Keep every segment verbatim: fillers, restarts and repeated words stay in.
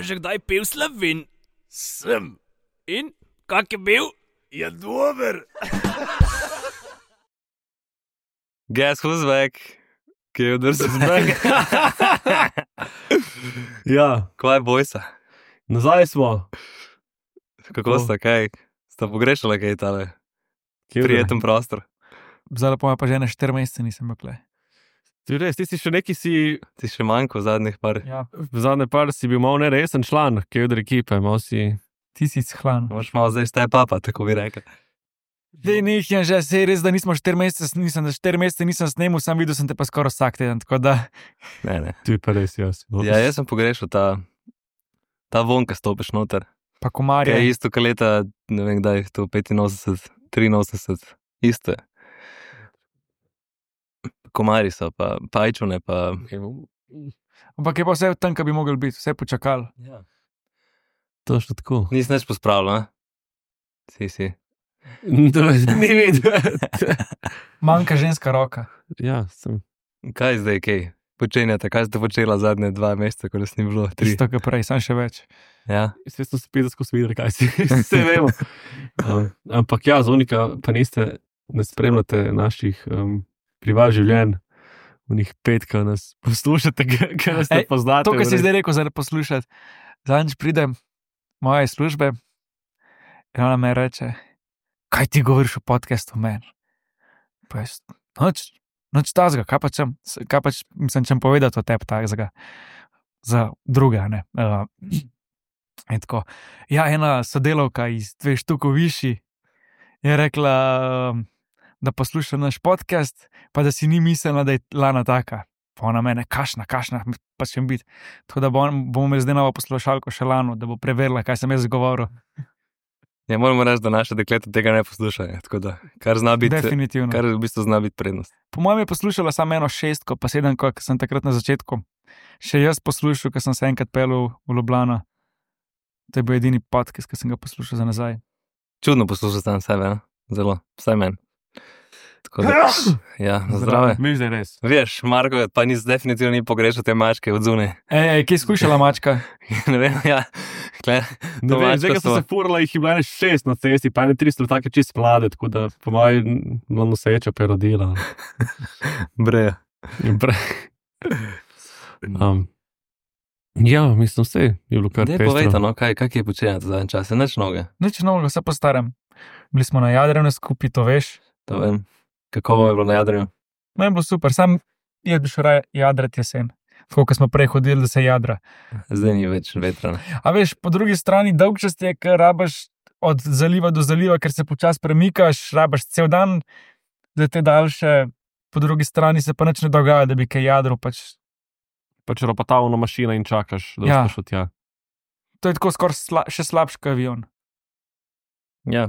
že kdaj pil Slovin? Sem. In? Kak je bil? Je dober. Guess who's back? Kilders is back. Ja, Kvaj bojsa? nazaj smo. Kako sta, kaj? Sta pogrešala kaj tale? Prijeten prostor. Zdaj pa pa že na štiri mesece nisem bil klej. Ti res, ti si še neki si, Ti še manjko v zadnjih par. Ja, v zadnje par si bil malo neresen član Kildr ekipe, malo si... ti si shlan. Moš malo zdaj step upa, tako bi rekel. Dej, nekaj že, sej res, da nismo štiri mesece, nisem, da štiri mesece nisem snemal, sam videl sem te pa skoraj vsak teden, tako da... Ne, ne. Tu je pa res jaz. Ja, jaz sem pogrešal ta, ta von, ko stopiš noter. Pa komarje. Kaj je isto, ka leta, ne vem kdaj, to petinosemdeset, triinosemdeset, isto je. Komari so, pa pajčune, pa... Ampak je pa vse tam, kar bi mogel biti, vse počakal. Ja. To je tako. Nisi neč pospravljal, ne? Si, si. Ni videl. Manjka ženska roka. Ja, sem. Kaj zdaj, kaj? Počenjate, kaj ste počela zadnje dva meseca, ko nas ni bilo? Tri. Isto, kot prej, sam še več. Ja. Sve smo se pisali skozi videli, kaj si. Vse vemo. Um, ampak ja, Zonika, pa niste, ne spremljate naših um, privat življenj, v njih pet, ko nas poslušate, ker nas ne Ej, poznate. To, kar si zdaj rekel, zdaj poslušati. Zadnjič pridem moje službe in ona me reče, kaj ti govoriš o podcastu meni? Pa jaz, noč, noč tazga, kaj pa čem, kaj pa č, mislim, čem povedati o tebi tazga. Za druge, ne. Uh, in tako, ja, ena sodelavka iz dveh štukov višji je rekla, um, da posluša naš podcast, pa da si ni mislila, da je Lana taka. Pa ona mene, kašna, kašna, pa še biti. Tako da bom, bomo imeli zdaj novo poslušalko še Lano, da bo preverila, kaj sem jaz govoril. Ja, moramo reči, da naše dekleta tega ne poslušajo, tako da, kar zna biti, Definitivno. kar v bistvu zna biti prednost. Po mojem je poslušala samo eno šestko, pa sedemko, ker sem takrat na začetku. Še jaz poslušal, ker sem se enkrat pelil v Ljubljano. To je bil edini podcast, ki sem ga poslušal za nazaj. Čudno poslušati sam sebe, ne? Zelo, vsaj meni. Tako da, ja, zdrave. Mi zdaj res. Veš, Marko, pa nis definitivno ni pogrešal te mačke od zunaj. Ej, ej, kje je skušala mačka? Ne vem, ja. Kle, Ne to vem, mačko zdaj, ko so- sem se furala, jih je bilo ene šest na cesti, pa ene tri so take čist mlade, tako da po mojem malo noseča pa je rodila. Breja. Bre. Um, ja, mislim, vse je bilo kar Dej pestro. povejte, no, kaj, kaj je počenjati zadnje čase, nič noge, Nič novega, vse po starem. Bili smo na Jadranu skupaj, to veš. to vem. Kako vam je bilo na Jadranju? Meni je bilo super, sam jaz bi šel raje jadrati jesen. Tako, kot smo prej hodili, da se jadra. Zdaj ni več vetra. A veš, po drugi strani dolgčas je, ker rabaš od zaliva do zaliva, ker se počasi premikaš, rabaš cel dan, da te daljše, po drugi strani se pa nič ne dogaja, da bi kaj jadro, pač Pač ropotavno mašina in čakaš, da Ja. boš šel tja. to je tako skoraj sla, še slabši kot avion. Ja.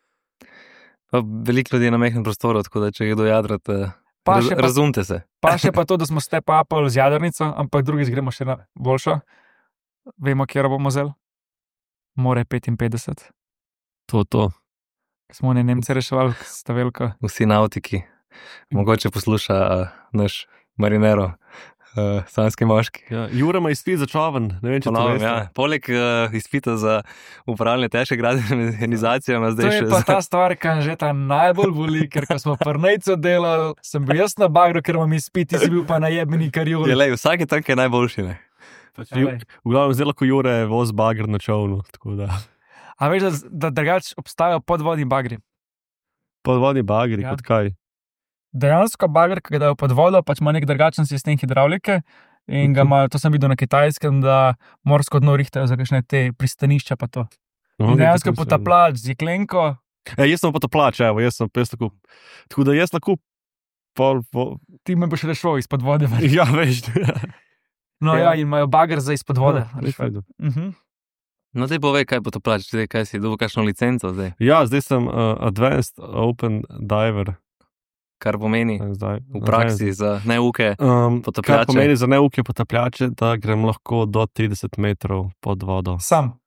Pa veliko ljudi je na mehkem prostoru, tako da če je kdo jadrate, Pa raz, še pa- razumte se. Pa še pa to, da smo step upali z jadrnico, ampak drugič gremo še na boljšo. Vemo, kjer bomo zel. More petinpetdeset. To, to. Smo ne Nemce reševali, sta velika. Vsi nautiki. Mogoče posluša uh, naš marinero, uh, sanski moški. Ja, Jure ima izpit za čoven, ne vem, če to Ponovim, veste. ja. Poleg uh, izpita za upravljanje težke gradbene mehanizacije ima To zdaj je še pa za... ta stvar, ki že ta najbolj boli, ker ko smo prnejco delali, sem bil jaz na bagru, ker imam izpit, ti si bil pa na jebeni karjuli. Je, lej, vsak je tam, ki je najboljši, ne? Pač, Ju- v glavnem, zdaj lahko Jure voz bagr na čovnu, tako da. A veš, da, da drugače obstajajo podvodni bagri. Podvodni bagri, Ja. kot kaj. Dejansko bagr, ki ga dajo pod vodo, pač ima nek drugačen sistem hidravlike in ga imajo, to sem videl na Kitajskem, da morsko dno rihtajo za kakšne te pristanišča pa to. No, In dejansko nekaj potapljač z jeklenko. E, jaz sem potaplač, evo, jaz sem pes tako. Tako da jaz lahko pol, pol, Ti me boš rešil izpod vode. ja, veš. No Ja. ja, in imajo bagr za izpod vode. Ja, res fajn. Mhm. No, te povej, kaj bo to plač, zdaj, kaj si dobil kakšno licenco zdaj, Ja, zdaj sem uh, Advanced Open Diver. kar pomeni Zdaj, v praksi za neuke. Um, Potapljače. kar pomeni za neuke potapljače, da grem lahko do trideset metrov pod vodo. Sam.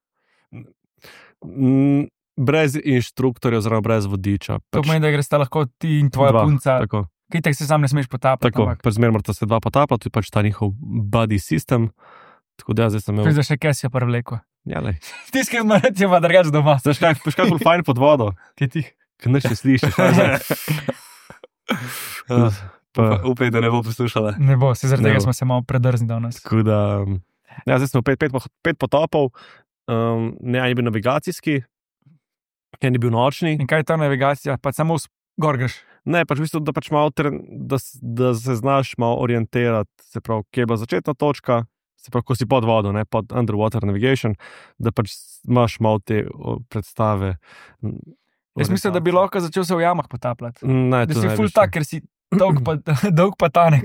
Mm, brez inštruktorja, oziroma brez vodiča. To pomeni, da greš lahko ti in tvoja dva, punca. Tako, Kaj tak se sam ne smeš potapati. tako ampak- pač zmeraj morata se dva potapljati, to je pač ta njihov buddy system. Tako da zdaj sem To imel. je za še kesija prevleko. Ja, lej. Tiskaj zmarati je pa drugač doma. Znaš kaj, veš kaj, bolj fajn pod vodo, Ti ti. ker nič ne slišiš. Pa, pa, Upaj, da ne bo poslušala. Ne bo, se zaradi Ne tega bo. smo se malo predrzni danes. tako da, ja, zdaj smo pet, pet, pet potopov, um, ne, en je bil navigacijski, en je bil nočni. In kaj je ta navigacija? Pa samo s- gor greš. Ne, pač v bistvu, da, pač malo, tren- da, s- da se znaš malo orientirati, se pravi, kje je bila začetna točka, se pravi, ko si pod vodo, ne, pod underwater navigation, da pač imaš malo te o, predstave. Jaz mislim, da bi lahko začel se v jamah potapljati. Ne, Da tu si ne bi ful šel. tak, ker si dolg pa, dolg pa tanek.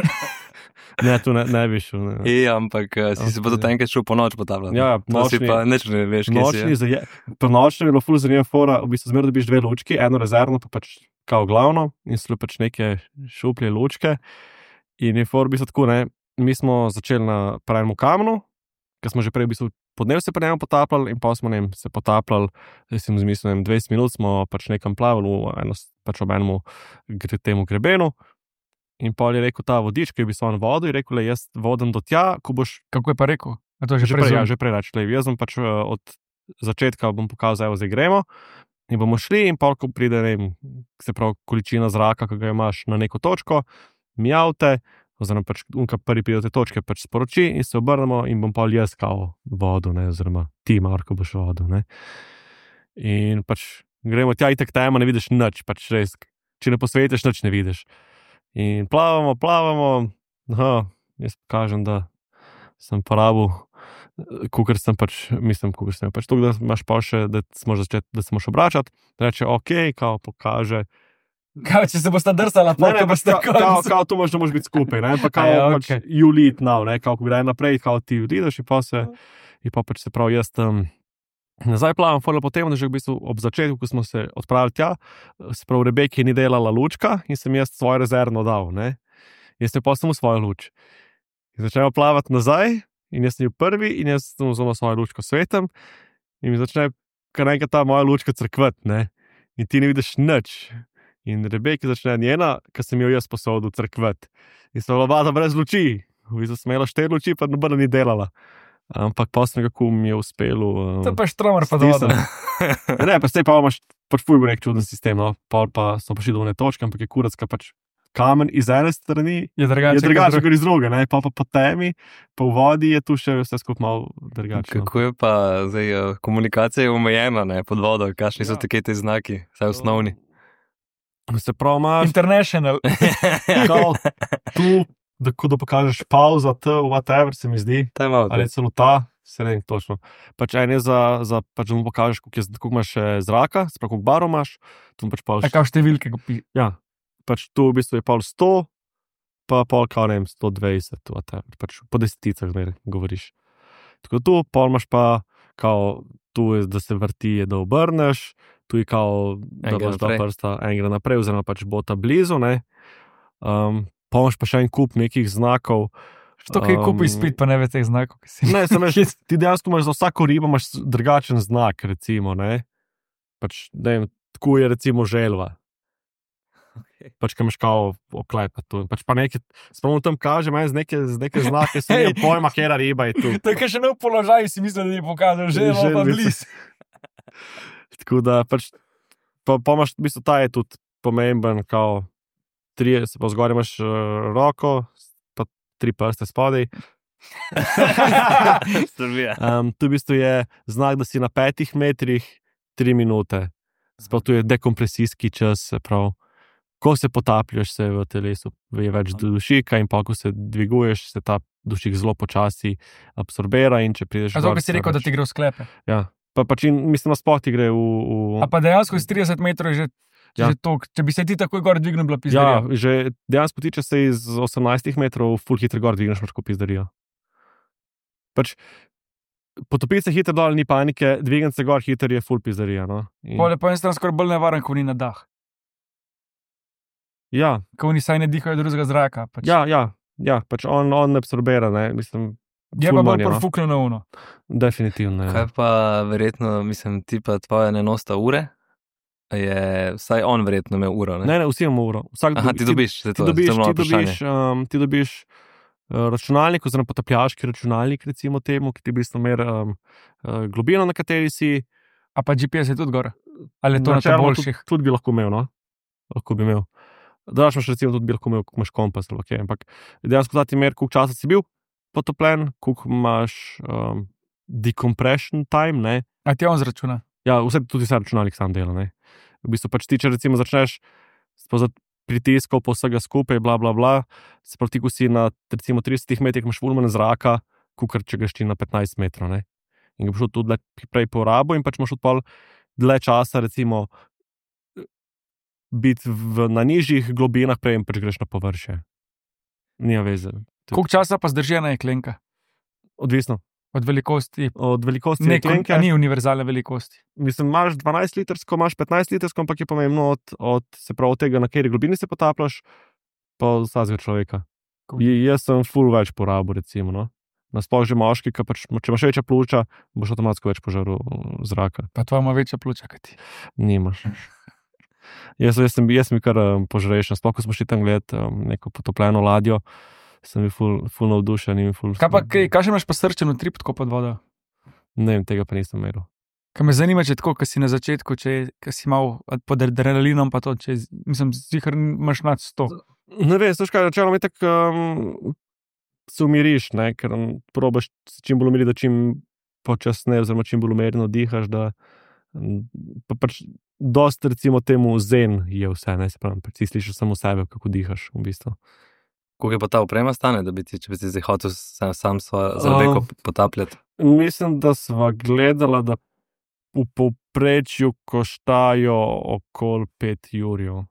Ne, tu ne, ne bi šel. Ne. E, ampak uh, si se pa tudi enkrat šel po noč potapljati. Ja, To si nočni- pa nič ne veš, kje si. Nočni, ja. zaje, pri nočnem je bilo ful zanimivo fora, v bistvu zmeraj dobiš dve lučki, eno rezervno, pa pač kao glavno in so pač neke šuplje lučke. In je for v bistvu tako, ne, mi smo začeli na pravemu kamnu, ker smo že prej v bistvu podnev se pri njemu potapljali in pa smo ne vem, se potapljali, jaz sem zmislil, ne vem, dvajset minut smo pač nekam plavali v eno, pač ob enemu gre, temu grebenu. In pol je rekel ta vodič, ki je bil v vodo, je rekel, le jaz vodim do tja, ko boš Kako je pa rekel? A to je že, že prej, ja, prezum? že prej reči, jaz sem pač uh, od začetka bom pokazal, evo, zdaj gremo. In bomo šli, in pa, ko pride, ne vem, se pravi, količina zraka, ki ga imaš na neko točko, mi avte, oziroma pač unka prvi pride do te točke, pač sporoči in se obrnemo, in bom pa jaz kao vodo, ne, oziroma ti, Marko, boš vodo. Ne. In pač gremo tja, itek tema, ne vidiš nič, pač res, če ne posvetiš, nič ne vidiš. In plavamo, plavamo, aha, jaz kažem, da sem porabil. Kukor sem pač, mislim, kukor sem pač to, da imaš pa še, da smo začeti, da se moraš obračati, reče, ok, kao pokaže. Kaj, če se bosta drsala, pa Ne, ne, pa pač bosta kao, kao, kao tu moraš, da moraš biti skupaj, ne, pa kao, Aja, ja, okej. pač you lead now, ne, kao, ko gre naprej, kao ti odideš in pa se, in pa pač se pravi, jaz tam nazaj plavam, fora potem, da že v bistvu ob začetku, ko smo se odpravili tja, se pravi, Rebeki ni delala lučka in sem jaz svojo rezervno dal, ne, jaz sem pa samo svojo luč. In začnemo plavati nazaj, in jaz sem bil prvi, in jaz sem vzel svojo lučko svetem, in mi začne kar enkrat ta moja lučka crkvati, ne, in ti ne vidiš nič. In Rebeki začne njena, ki sem jo jaz posodil, crkvati. In so obada brez luči, v bistvu sem imela štiri luči, pa nobena ni delala. Ampak pa sem nekako mi je uspelo. Um, To je pa štromer pa do voda. Ne, pa zdaj pa imaš pač fuj nek čuden sistem, no, pa, pa so prišli do one točke, ampak je kuracka pač kamen iz ene strani. Je drugače. Je drugače, kot iz druge, ne? Pa, pa po temi, pa v vodi je tu še vse skupaj malo drugače. Kako je pa zdaj, eh, komunikacija je omejena, ne, pod vodo, kakšni so Ja. taki ti znaki, vsaj osnovni. Se pravi, imaš International. kao tu, da, ko da pokažeš pauza, t, whatever se mi zdi, Ta je malo. ali celo ta, se ne vem točno. Pač en je za, za pač da mu pokažeš, koliko, je, koliko imaš eh, zraka, se pravi, koliko barov imaš, tu pač pa A kao številke, ko pi. ja, pač tu v bistvu je pol sto, pa pol kao ne vem, sto dvajset, whatever, pač po deseticah zmeraj govoriš. Tako da tu pol imaš pa, kao, tu je, da se vrti, je, da obrneš, tu je kao, da En gre imaš dva naprej. prsta, en gre naprej, oziroma pač bota blizu, ne. Um, pa imaš pa še en kup nekih znakov. Što kaj kupi Um, spit, pa ne ve teh znakov, ki si. Ne, samo veš, ti dejansko imaš za vsako ribo imaš drugačen znak, recimo, ne. Pač, ne vem, tako je recimo želva. Pač, ki imaš kao oklepa tu. Pač pa nekaj, spomnim tam kaže, meni z neke, z neke znake, sem Hej. imel pojma, kera riba je tu. To je kaj še ne v položaju, si mislil, da je pokazal, že je pa Želvica. blizu. Tako da, pač, pa, pa imaš, v bistvu, ta je tudi pomemben, kao, tri, se pa zgoraj imaš uh, roko, pa tri prste spodaj. Srbija. Um, tu v bistvu je znak, da si na petih metrih tri minute. Sploh tu je dekompresijski čas, se pravi, ko se potapljaš, se v telesu je več dušika, in pa ko se dviguješ, se ta dušik zelo počasi absorbira. In če prideš A to, gor, ki si se rekel, da več- ti gre v sklepe. Ja, pa pač in, mislim, na sploh ti gre v. v... A pa dejansko iz trideset metrov je že, Ja. že to, če bi se ti takoj gor dvignil, bila Ja, pizdarija. že dejansko ti, če se iz osemnajstih metrov full hitro gor dvigneš, imaš kot pizdarijo. Pač, potopiti se hitro dol, ni panike, dvigniti se gor hitro je full pizdarija. No? In, Pole po eni strani skoraj bolj nevaren, ko ni na dah. ja, Ko oni saj ne dihajo drugega zraka. Pač. ja, ja, ja, pač on, on ne absorbira, ne, mislim. Je ful pa bolj manj je, no. profukno na uno. Definitivno. Ja. Kaj pa verjetno, mislim, ti pa tvoja ne nosta ure? Je vsaj on verjetno imel uro, ne? Ne, ne, vsi imamo uro. Vsak Aha, dobi- ti dobiš, Ti, to, ti dobiš, to je moje ti vprašanje. dobiš, um, ti dobiš računalnik, oziroma potapljaški računalnik, recimo temu, ki ti v bistvu meri um, globino, na kateri si. A pa G P S je tudi gor? Ali je to na te Načeloma boljših? Tudi, tudi bi lahko imel, no? Lahko bi imel. Da, imaš recimo tudi bi lahko imel, ko imaš kompas, ali okay. Ampak dejansko ta ti meri, koliko časa si bil potopljen, koliko imaš um, decompression time, ne? A ti on zračuna? Ja, vse, tudi vse računalnik sam dela, ne? V bistvu pač ti, če recimo začneš spozad pritiskov po vsega skupaj, bla, bla, bla, se pravi, ko si na recimo tridesetih metrih imaš volumen zraka, kukar če greš ti na petnajst metrov, ne? In ga boš tudi prej porabo in pač imaš odpol dlje časa, recimo, biti v, na nižjih globinah, prej in pač greš na površje. Nima veze. Koliko časa pa zdrži ena jeklenka? Odvisno. Od velikosti? Od velikosti Ne, jeklenke. a ni univerzalne velikosti. Mislim, imaš dvanajst litrsko, imaš petnajst litrsko, ampak je pomembno od, od se pravi, od tega, na kateri globini se potapljaš, pa od vsakega človeka. Cool. Je, jaz sem ful več porabil, recimo, no. Nasploh že moški, ki pač, če imaš večja pljuča, boš avtomatsko več požaril zraka. Pa tvoja ima večja pljuča, kot ti. Nimaš. jaz, jaz sem, jaz sem kar um, požrešen, sploh ko smo šli tam gledati um, neko potopljeno ladjo, sem bil ful, ful navdušen in ful... Kaj pa, kaj, kaj še imaš pa srčen utrip tako pod vodo? Ne vem, tega pa nisem imel. Kaj me zanima, če tako, ko si na začetku, če ko si mal pod adrenalinom, pa to, če, mislim, zihar imaš nad sto. Ne vem, veš kaj, načeloma je tako, um, se umiriš, ne, ker um, probaš se čim bolj umiriti, da čim počasneje, oziroma čim bolj umerno dihaš, da um, pa pač dost, recimo temu, zen je vse, ne, se pravim, pač ti slišiš samo sebe, kako dihaš, v bistvu. Koliko je pa ta oprema stane, da bi ti, če bi ti zdaj hotel sam, sam svojo zabeko potapljati? Mislim, da sva gledala, da v povprečju koštajo okoli pet jurjev.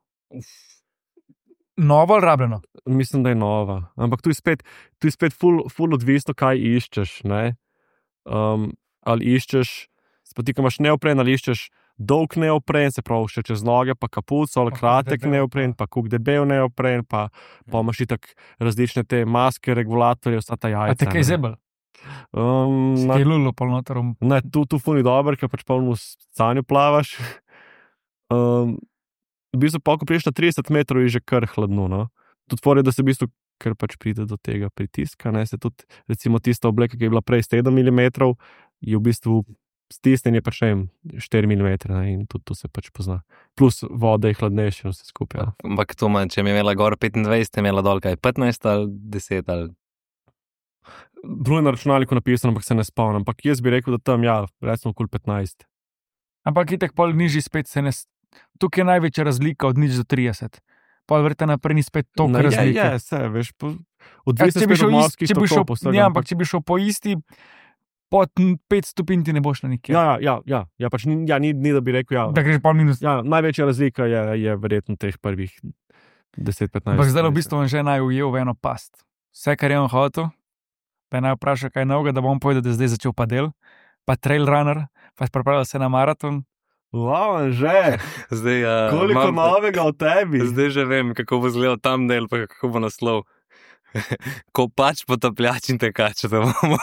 Novo ali rabljeno? Mislim, da je nova. Ampak tu je spet, tu je spet ful, ful odvisno, kaj iščeš, ne. Um, ali iščeš, spoti, ko imaš neopren, ali iščeš dolg neopren, se pravi še čez noge, pa kapuco, ali kratek neopren, pa kuk debel neopren, pa, pa imaš itak različne te maske, regulatorje, vsa ta jajca. A te kaj zebel? Um, Si na, kaj lulu polnotorom? ne, tu, tu ful ni dober, ker pač polno v stanju plavaš. Um, v bistvu, pa ko priješ na trideset metrov, je že kar hladno, no. Tudi tvori, da se v bistvu, ker pač pride do tega pritiska, ne, se tudi, recimo, tista obleka, ki je bila prej sedem milimetrov, je v bistvu stisnjenje pač ne vem, štiri milimetre, ne, in tudi to se pač pozna. Plus voda je hladnejša in vse skupaj. Ja. Ampak to ima, če mi je imela gor petindvajset, je imela dol kaj petnajst ali deset ali... Bilo je na računalniku napisano, ampak se ne spomnim. Ampak jaz bi rekel, da tam, ja, recimo okoli petnajst. Ampak itek pol nižji spet se ne... Tukaj je največja razlika od nič do trideset. Pol verjetno naprej ni spet toliko Ne, je, razlike. je, se, veš, po, Ja, odvisno če bi spet šel od ist- morskih če bi šel- tokov, po vsega, Ja, ampak če bi šel po isti, pod pet stopinj ti ne boš na nikjer. Ja, ja, ja, ja, ja, pač ni, ja, ni, ni da bi rekel, ja. Da greš pol minus. Ja, največja razlika je, je verjetno teh prvih deset petnajst. Ampak zdaj v bistvu on že naj ujel v eno past. Vse, kar je on hotel, pa je naj vprašal kaj novega, da bom povedal, da je zdaj začel padel, pa trail runner, pa je pripravljal se na maraton. Wow, že, Zdaj, uh, koliko imam- novega o tebi. Zdaj že vem, kako bo izgledal tam del, pa kako bo naslov. Ko pač potapljač in tekač, da bomo.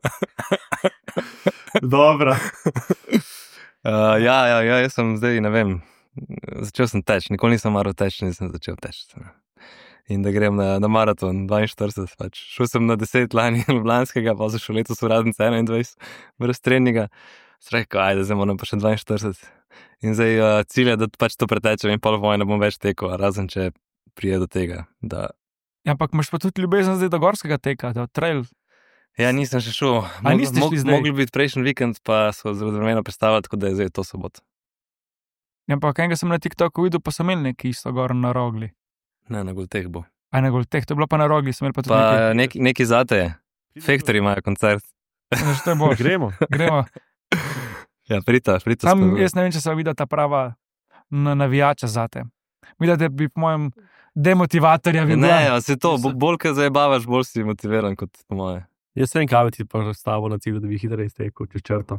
Dobra. Uh, ja, ja, ja, jaz sem zdaj, ne vem, začel sem teč, nikoli nisem maral teč, nisem začel teč. In da grem na, na maraton dvainštirideset, pač. Šel sem na deset lani ljubljanskega, pa sem šel letos v Radnice enaindvajset, brez treninga. Sem rekel, ajde, zdaj moram pa še dvainštirideset. In zdaj uh, cilj je, da pač to pretečem in pol vojne bom več tekel, razen če prije do tega, da... Ja, ampak imaš pa tudi ljubezen zdaj do gorskega teka, do trail. Ja, nisem še šel. A niste šli zdaj? Mogli biti prejšnji vikend, pa so zelo vremena predstavljati, tako da je zdaj to sobot. Ja, ampak enega sem na TikToku videl, pa so imeli neki isto gor na Rogli. Ne, na Golteh bo. Aj na Golteh, to je bilo pa na Rogli, sem imel pa tudi Pa neki, neki zate je. Fektori imajo koncert. nekaj. To je bolj. Gremo. Gremo. Ja, prita, prita. Sam, skozi. jaz ne vem, če sem videl ta prava na navijača zate. Videl, da bi po mojem demotivatorja videl. Ne, ja, se to, bo- bolj ko zajebavaš, bolj si motiviran kot po moje. Jaz vem, kaj bi ti pa stavo na cilju, da bi hitreje iztekel čez črto.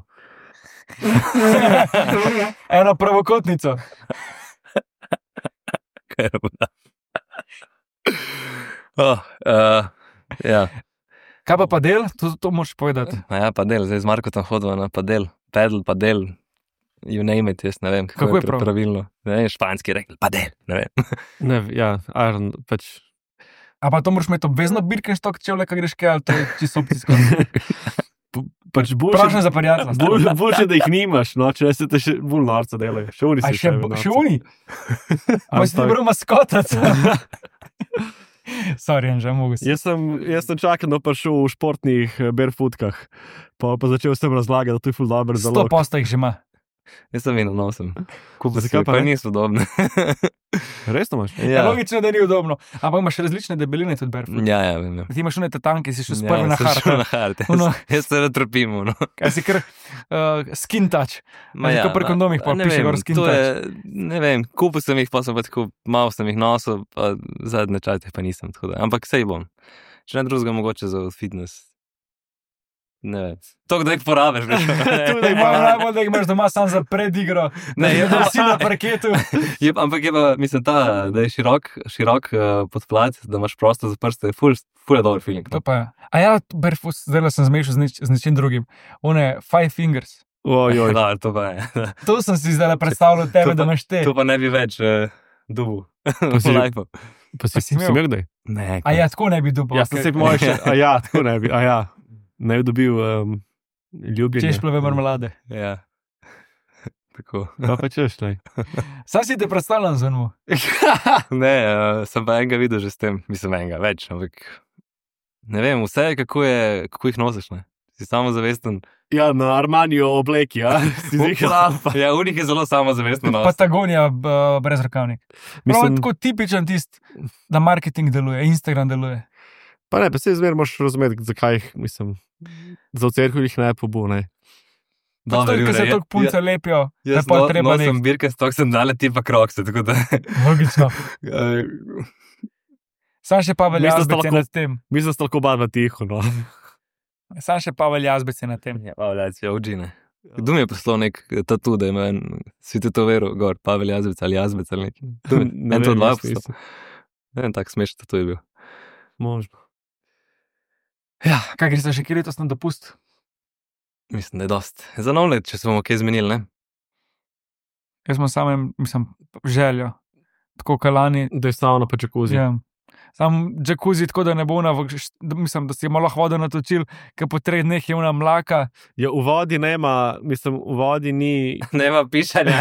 Eno pravokotnico. Kaj je pa? Oh, uh, ja. Kaj pa pa del? To, to moraš povedati. A ja, pa del, zdaj z Markotom hodimo na padel, pedal, padel, you name it, jaz ne vem, kako, Kako je je prav? pravilno. Ne vem, španski rekel, padel, ne vem. Ne, ja, Iron, pač, A pa to moraš imeti obvezno Birkenstock čevlje, ko greš kaj, ali to je čisto opcijsko. Pač boljše, Prošen za prijatelja. bolj, boljše, da jih nimaš, no, če se te še bolj norca delajo. Še oni A si še, še uni? Pa si ti bral maskotac. Sorry, Anže, mogo si. Jaz sem, jaz sem čakal, da pa šel v športnih eh, barefootkah, pa, pa začel sem razlagati, da to je ful dober Sto zalog. posto jih že ima. Jaz sem vedno nosim. Kupil Zakaj si, pa pa ne? niso udobne. Resno imaš? Ja. Logično, da ni udobno. Ampak imaš različne debeline tudi barefoot. Ja, ja, vem. Ja. Ti imaš une te tanke, si šel Ja, sprvi na sem šel hard. na hard. Ono- Jaz, jaz se ratropim. No. Kaj si kar uh, skin touch. Ma Ja, tako pri kondomih pa ne piše vem, gor skin to touch. je, ne vem, kupil sem jih, pa sem pa tako, malo sem jih nosil, pa zadnje čate pa nisem, tako da, ampak sej bom. Če ne drugega, mogoče za fitness. Ne vem. To, da jih porabiš, veš. Tudi imamo najbolj, da jih imaš doma sam za predigro. Ne, je da pa- si na parketu. Je, ampak je pa, mislim, ta, da je širok, širok uh, podplat, da imaš prostor za prste, ful, ful je dober feeling. To pa je. A ja, barefoot, zdaj sem zmešal z, nič, z ničim drugim. One five fingers. Ojoj. Da, to pa je. To sem si zdaj predstavljal tebe, To da pa- imaš te. To pa ne bi več uh, dubu. Pa si- V lifeu. Pa si, Pa si si imel? imel kdaj? Ne, A ja, tako ne bi dubo. Jaz sem se moje še, a ja, tako ne bi, a ja. Ne bi dobil um, ljubljenja. Češplove marmelade. Ja. Tako. Pa pa češ, lej. Sam si te predstavljam z njim. Ne, uh, sem pa enega videl že s tem, mislim enega več, ampak ne vem, vse je, kako, je, kako jih nosiš, ne? Si samozavesten. Ja, na Armaniju obleki, ja. Si zihal. Ja, v njih je zelo samozavesten nos. Patagonija b- brez rokavnik. Prav Mislim, tako tipičen tist, da marketing deluje, Instagram deluje. pa ne, pa se zmer moraš razumeti, zakaj jih, mislim, za v cerkvi jih ne pobu, ne. Pač to, ker se toliko punce lepijo, da je Jaz pa no, treba nosim nek. Birkenstock, sem dale tipa krokse, tako da... Logično. Uh, Sam še pa velja Mislim, da sta azbece lahko- nad tem. Mislim, da sta lahko oba dva tiho, no. Sam še pa velja azbece nad tem. ja, Pavljac je ođine. Kdo mi je poslal nek tatu, da ima en, si ti to veril, gor, Pavel Jazbec ali Jazbec ali nekaj. Kdo mi- Ne En to vem, dva jaz poslal. nisem. Ne vem, tak smešen tatu je bil. Možno. Ja, kaj greš še kjer letos na dopust? Mislim, da je dost. Za nov let, če se bomo kaj zmenili, ne? Jaz sem samem, mislim, željo. Tako kalani. Da je sauna pa jacuzzi. Ja. Sam jacuzzi, tako da ne bo ona, v- št- da- mislim, da si je malo vodo natočil, ker po treh dneh je ona mlaka. Ja, v vodi nema, mislim, v vodi ni Nema pišanja.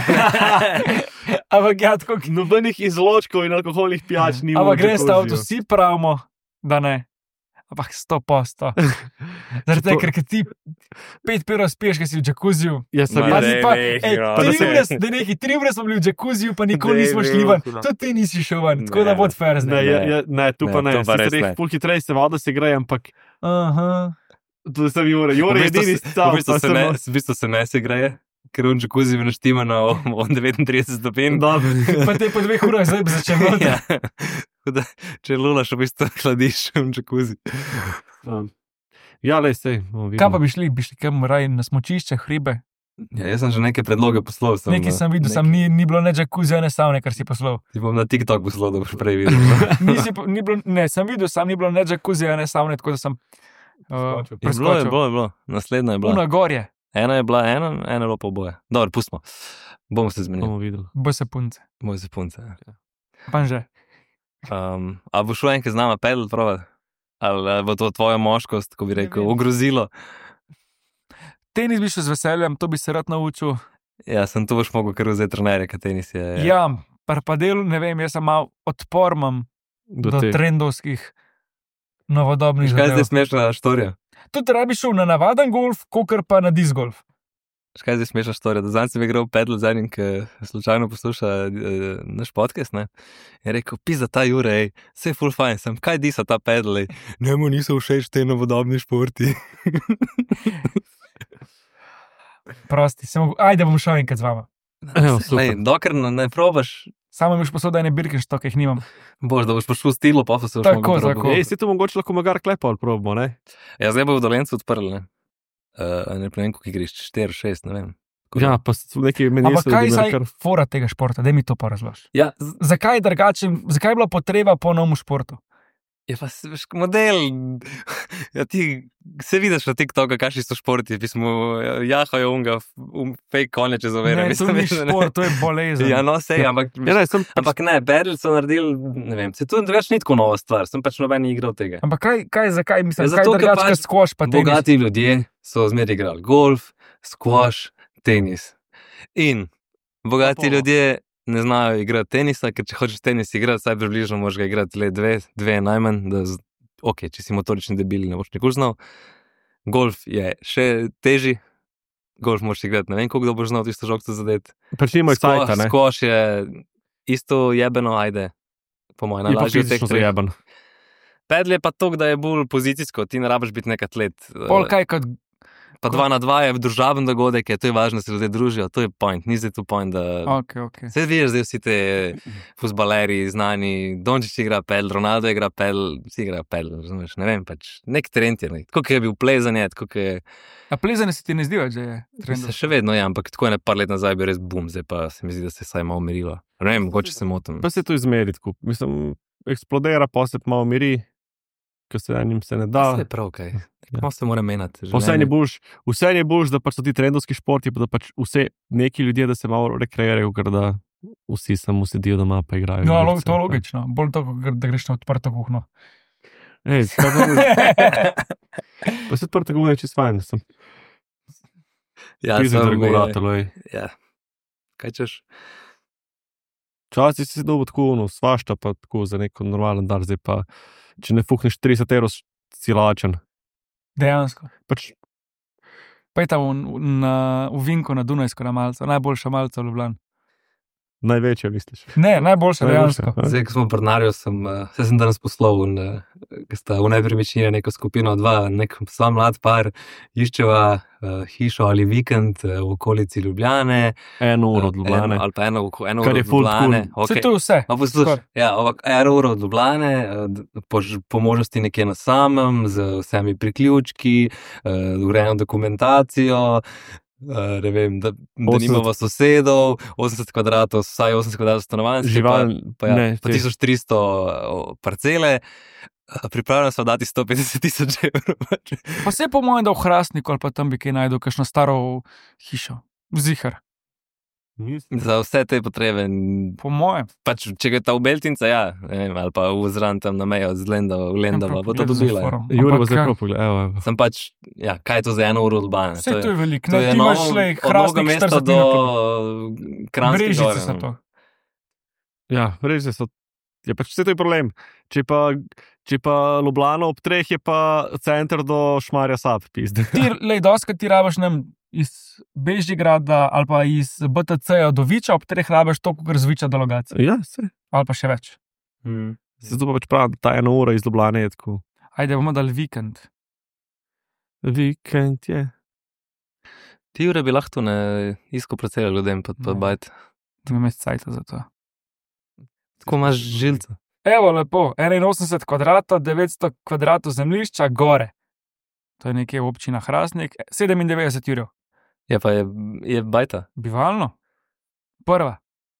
Ampak ja, tako. nobenih izločkov in alkoholnih pijač ni. v Ampak greš ta jacuzziju. avto, vsi pravimo, da ne. Ampak sto posto. Zaradi tega, ker kad ti pet pirov spiješ, ker si v jacuzziju. Jaz sem Ma Pa jaz, si ne, pa, ne, ej, ja. tri Pa da se- ure, da neki, tri ure smo bili v jacuzziju, pa nikoli Ne, nismo ne, šli ven. ne. Tudi ti nisi šel ven, tako da Ne. bod fair ne, zdaj. je, je, ne, tu pa Ne, ne. to pa res Sicer ne. jih pol hitreje se voda se greje, ampak Aha. tudi sem Jure. Jure je V bistvu edini se- stav. v bistvu pa se sem ne, no- v bistvu se ne se greje, ker v jacuzzi mi naštima na o- devetintrideset stopinj. Dobro. Pa te po dveh urah zdaj bi začel noter. Ja. Tako da, če lulaš, v bistvu hladiš v jacuzzi. Ja, le sej. Kaj pa bi šli, bi šli kam raj na smočišče, hribe? Ja, jaz sem že neke predloge poslal. Sem, Nekaj eh, sem videl, sam ni, ni bilo ne jacuzzi, ne savne, kar si poslal. Ti bom na TikTok poslal, da boš prej videl. Nisi, po- ni bilo, ne, sem videl, sam ni bilo ne jacuzzi, ne savne, tako da sem uh, Preskočil. Je bilo, je preskočil. bilo, je bilo. Naslednja je bila. Una gorje, Ena je bila ena, ena je bilo pa oboje. Dobro, pustimo. Bomo se zmenili. Bomo videli. bo se punce. Moj se punce. Pa že. Um, a bo šel enkrat z nama pedal provat? Ali eh, bo to tvoja moškost, ko bi rekel, vem. ogrozilo? Tenis bi šel z veseljem, to bi se rad naučil. Ja, sem tu boš mogel kar vzeti trenerje, kaj tenis je. Ja, pa pa delu, ne vem, jaz sem mal odpor imam Do do te. trendovskih, novodobnih Kaj je zdaj zadev. smešna štorija? Tudi rabi šel na navaden golf, kokar pa na disc golf. Škaj je zdaj smešna štorija? Da zanj sem igral pedal z enim, ki slučajno posluša eh, naš podcast, ne? Je rekel, pizda ta Jure, ej, vse je full fine, sem, kaj disa ta pedal, ej? Njemu niso všeč te novodobni športi. Prosti, sem, ajde bom šel enkrat z vama. Evo, super. Lej, dokler ne, ne probaš, Samo mi už posodaj ne Birkenstock, ki jih nimam. boš, da boš prišel v stilu, pa se boš Tako, mogel tako. probati. Ej, si tu mogoče lahko magar klepa ali probamo, ne? Ja, zdaj bo v Dolencu odprl, ne? Uh, ne vem, koliko jih greš, štiri, šest, ne vem. Ja, pa so neki meni Ampak so, da kaj bi je imeli kar... fora tega športa, da mi to pa razloži. Ja, z- Zakaj je drugače, zakaj je bila potreba po novem športu? Je pa veš, model. Ja, ti se vidiš na TikToku, kakšni so športi. Pismo, jahajo unga, um, fake konje čez overe. Ne, to ni šport, to je bolezen. Ja, no, sej, ampak, Ja, ne, sem, ampak ne, Bedel so naredili, ne vem, se to drugače ni tako nova stvar, sem pač noben igral tega. Ampak kaj, kaj zakaj, mislim, Ja, ja, zato, kaj ker drugače, pač pač skvoš pa tenis? Bogati ljudje so zmeraj igrali golf, squash, tenis. In bogati polo. ljudje ne znajo igrati tenisa, ker če hočeš tenis igrati, saj približno moraš ga igrati le dve, dve najmanj, da, z, ok, če si motorični debil, ne boš nikoli znal. Golf je še težji, golf moraš igrati, ne vem, koliko boš znal tisto žogco zadeti. pač nimajo sajta, ne? Squash je isto jebeno, ajde, po mojem, Je pa najlažje od teh fizično treh. zajeben. Pedal je pa to, da je bolj pozicijsko, ti ne rabiš biti nek atlet. Pol kaj kot, Pa dva na dva je družaben dogodek, je to je važno, da se ljudje družijo, to je point, ni zdaj tu point, da... ok, ok. Vse vidiš, zdaj vsi te fuzbaleri, znani, Dončić igra pedal, Ronaldo igra pedal, vsi igra pedal, razumeš, ne vem, pač nek trend je, ne. Tako je bil plezanje, tako je, A plezanje se ti ne zdi več, da je trend? se še vedno je, ampak tako je ne par let nazaj bil res boom, zdaj pa se mi zdi, da se je saj malo umirilo. Ne vem, mogoče se motim. Pa se to izmeri tako. Mislim, eksplodira, pa se malo miri, ker se enim se ne da. Vse je prav, kaj. Malo se mora menjati. Pa Vse je boljš, vse je boljš, da pač so ti trendovski športi, pa da pač vse neki ljudje, da se malo rekreirajo, ker da vsi samo sedijo doma pa igrajo. No, igrice. to je logično, bolj to, kot da greš na odprto kuhno. Ej, pa pa se odprto kuhno je čisto fajn, sem Ja, pizem samo regulator, ej. Ja. Kaj češ? Včasih si si dobil tako, no, svašta pa tako za neko normalen dar, zdaj pa, če ne fuhneš trideset evrov, si lačen. Dejansko. Pač, Pa je tam v, na, v Vinku na Dunajsko na Malco, najboljša Malca v Ljubljani. največja, misliš. Ne, najboljša dejansko. Najboljša, Zdaj, ko smo v Brnarju, sem, uh, se sem danes poslal, in, uh, ki sta v nepremičnini neko skupino, dva, nek sva mlad par, iščeva uh, hišo ali vikend uh, v okolici Ljubljane. Eno uro od Ljubljane. Eno, ali pa eno, eno Kar uro je od ful Ljubljane. cool. Vse Okay. to je vse. No, poslušaj, Skoraj. ja, ovak, eno uro od Ljubljane, uh, d- po, ž- po možnosti nekje na samem, z vsemi priključki, uh, urejeno dokumentacijo. Uh, ne vem, da, da osemdeset nimamo sosedov, osemdeset kvadratov, vsaj osemdeset kvadratov stanovanj, Žival, pa, ja, ne, pa te- tisoč tristo uh, parcele, uh, pripravljeno smo dati sto petdeset tisoč evrov. pač. Pa se po mojem, da v Hrastniku ali pa tam bi kaj najdel, kakšno staro hišo. Vzihar, Mislim, Za vse te potrebe. n- po mojem. Pač, če gre ta v Beltince, ja, ne vem, ali pa v Zran tam na mejo z Lendova, v Lendova, bo to dobila. ja. Jure bo Ampak, zdaj ja, prav pogledal, evo, evo. Sem pač, ja, kaj je to za eno uro od Ljubljane? Vse to je veliko. to Ne, je ti imaš novo- le od Hrastnik Novega mesta štirideset do minut. Kranjske Brežice Gore, so no. to. Ja, res je, so, je pač vse to je problem. Če pa, če pa Ljubljana ob treh, je pa center do Šmarja Sap, pizde. Ti, lej, doskrat ti rabaš nem iz Bežigrada ali pa iz B T C-ja do Viča, ob treh rabaš to, kot z Viča do Logacije. Ja, se. Ali pa še več. Mm. Se to pa pač pravi, ta ena ura iz Ljubljane je tako. Ajde, bomo dali vikend. Vikend je. Ti ure bi lahko ne isko precelil ljudem pod, pod Ne. bajt. Ti imaš cajt za to. Tako imaš žilca. Evo, lepo, enainosemdeset kvadratov, devetsto kvadratov zemljišča, gore. To je nekje v občina Hrastnik, sedemindevetdeset jurjev. Ja, pa je, je bajta. Bivalno? Prva.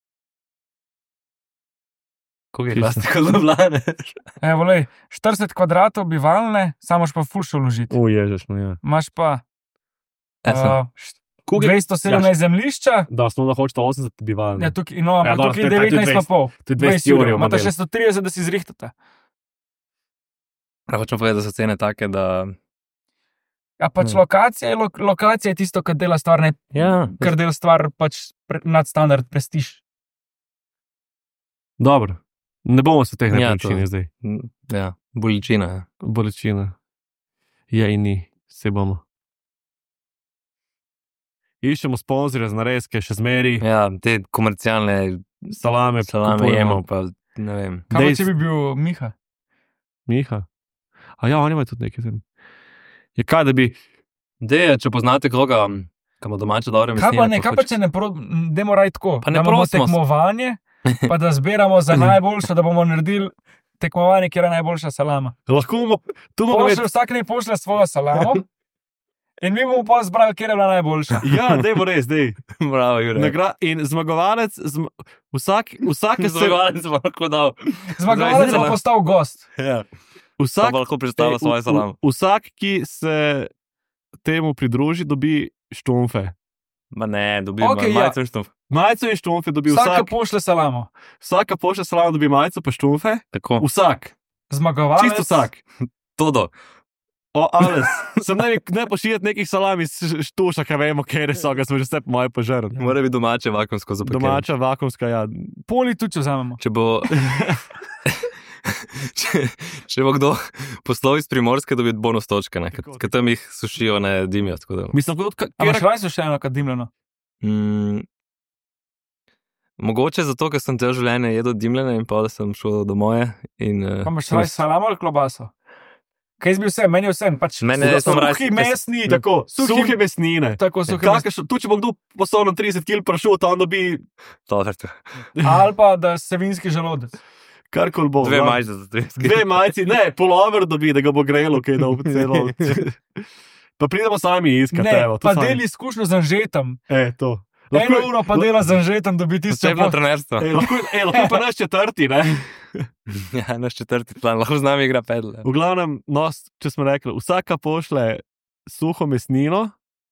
Koliko je Čisto. plastika Ljubljane? Evo, lej, štirideset kvadratov bivalne, samo moraš pa ful še vložiti. Uježeš, no ja. Imaš pa Ja, sem. uh, št- dvesto sedemnajst zemljišča, Da, smo da hočete osemdeset bivalne. ja, tukaj, no, ampak Ja, dobro, tukaj to je je- to je devetnajst pa pol. To je dvajset jurjev. Imate model. še sto trideset, da si zrihtate. Ja, hočem povedati, da so cene take, da... Ja, pač Hmm. lokacija, je, lo, lokacija je tisto, kar dela stvar, ne, Ja, kar dela stvar pač pre, nadstandard, prestiž. Dobro. Ne bomo se teh Ja, nepremičnin to- zdaj. ja, bolečina. Ja. Bolečina. Je in ni, se bomo. Iščemo sponzorje za narezke, še zmeri, Ja, te komercialne salame, salame kupujemo. jemo, pa ne vem. Kaj pa, Dejst- če bi bil Miha? Miha. A ja, oni imajo tudi nekaj. tam. Je kaj, da bi. Dej, če poznate koga, ki ima domače dobre Kaj mesnine. pa ne, kaj pa če ne, pro, demo raj tako, Pa ne da imamo prosimo se. tekmovanje, pa da zbiramo za najboljšo, da bomo naredili tekmovanje, kjer je najboljša salama. Lahko bomo. Tu bomo Pošlje, vsak naj pošlje svojo salamo in mi bomo pa zbrali, kjer je bila najboljša. Ja, dej bo res, dej. Bravo, Jure. Nagra in zmagovalec, zm vsak, vsak se. Zmagovalec bo lahko dal. Zmagovalec Zdaj- bo postal gost. Ja. Vsak, pa lahko predstavlja svojo salamo. Vsak, ki se temu pridruži, dobi štumfe. Ma ne, dobi Okej, okay, ja. majico in štuf. Majico in štumfe dobi Vsaka vsak. pošle salamo. Vsaka pošta salama dobi majico pa štumfe. Tako, Vsak. Zmagovalec. Čisto vsak. todo. O, Ales. Sem ne, ne pošiljati nekih salam iz štuša, kaj vemo, kjer so, ga smo že vse po moje požrli. Mora biti domače vakumsko zapakirano. Domača, vakumska, ja. Poli tudi, če vzamemo. Če bo... če, če bo kdo poslal iz Primorske, dobi bonus točke, ne, ker ker tam jih sušijo, ne dimijo, tako da... Mislim, kot ka- A imaš kjer... rajso še eno, kad dimljeno? Mm, mogoče zato, ker sem celo življenje jedel dimljene in pa da sem šel do moje in... Uh, Pa imaš rajso salamo ali klobaso? Kaj bi vse, meni je vse, pač Mene je samo rajs- suhi mesni, Tako, suhi, suhe mesnine. tako suhi Kakšne, š- tu če bo kdo poslal na trideset kilogramov prašuta, on dobi Dobro, mesni. Ali pa da sevinski želodec. karkoli bo. dve no. majice za tri. Dve majici, ne, polover dobi, da ga bo grelo, kaj da bo celo. Pa pridemo sami iskat, Ne, evo. to pa sami. deli izkušnjo z anžetom. E, to. Eno uro pa dela z anžetom, dobi tisto. Posebno trenerstvo. Ej, lahko, ej, lahko pa naš četrti, ne? Ja, naš četrti plan, lahko z nami igra pedle. V glavnem, no, če smo rekli, vsaka pošle suho mesnino,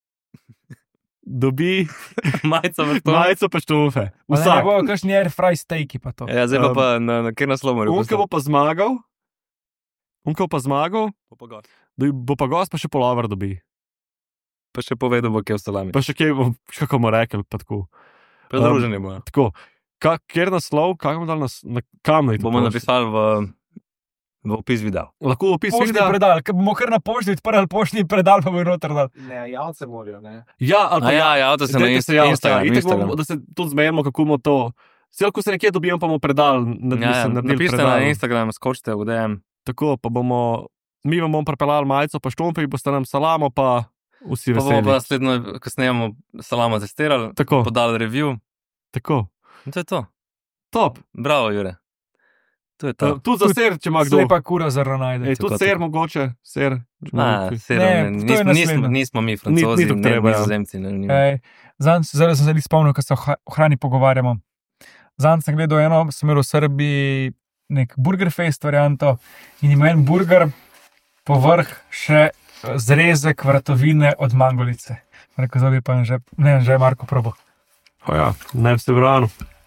dobi Majica v to. majico pa štumfe. Pa ne Vsak. bojo kakšni air fry steaki pa to. Ja, zdaj pa, Um, pa na, na kjer naslov mora Unka bo pa zmagal, unka bo pa zmagal, dobi- bo pa gost pa še polover dobi. Pa še povedal bo, kje v salami. Pa še kaj, bom- kako bomo rekli, pa tako. Pridruženje bo. Tako, Ka, kjer naslov, kaj bomo dali nas, na kam naj to Bomo pošlje? napisali v, v opis videa. Lahko v opis Poštni videa. predal, ker bomo kar na pošti odprli poštni predal, pa bojo noter dal. Ne, javce morajo, ne. Ja, ali A pa ja, ja, to se na dajte se Insta- javiti, Instagram. ja. Itak Instagram. bomo, da se tudi zmenimo, kako bomo to. Vse, ko se nekje dobijemo, pa bomo predal. Na, Ja, ja, napišite na Instagram, skočite v D M. Tako, pa bomo, mi vam bomo prepeljali majico, pa štumpe, boste nam salamo, pa vsi Pa bomo veseli. pa sledno, kasneje bomo salamo testirali, Tako, podali review. tako. In to je to. Top. Bravo, Jure. To je to. Uh, tudi za ser, če ima kdo. Slepa kura zrno najde. Ej, tudi Tako, ser tako. mogoče, ser. A, sej, Ne, ne, to je nismo, nismo, naslednje. nismo mi francozi, ni tako ne treba, ja. nizozemci. Ne, ne, Ej, zanj, zdaj sem se jih spomnil, ko se o hra- o hrani pogovarjamo. Zanj sem gledal eno, sem imel v Srbiji nek burger fest varianto in ima en burger povrh še zrezek vratovine od mangolice. Rekel, zdaj bi pa že, ne, že je Marko probo. O ja, ne vse vrano.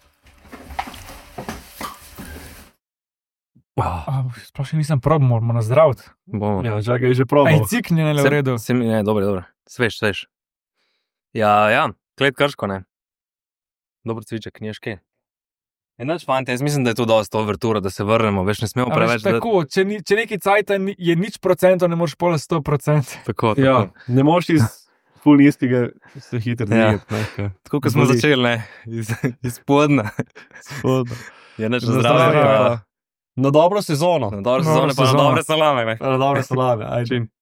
Wow. Sploh še nisem probo, moramo nazdraviti. bomo. Ja, že ga je že Aj, probal. cikni ne le v redu. Se, mi- ne, dobro, dobro. Svež, svež. Ja, ja, klet krško, ne. Dobro cviček, knjižke. Enač, fante, jaz mislim, da je to dosta overtura, da se vrnemo, več ne smemo A veš, preveč. da- tako, če, ni, če neki cajt je nič procentov, ne moreš pole sto procentov. Tako, tako. Ja, ne moreš iz full nizkega se hitro Ja. dvigati. Tako, kot smo Boli. začeli, ne, iz, iz podna. Spodno. Je neč Na zdravje. zdravje, pa- pa. Na dobro sezono. Na dobre Na sezone, dobro pa na sezono. dobre salame, ne. Na dobre salame. Ajde. Čim.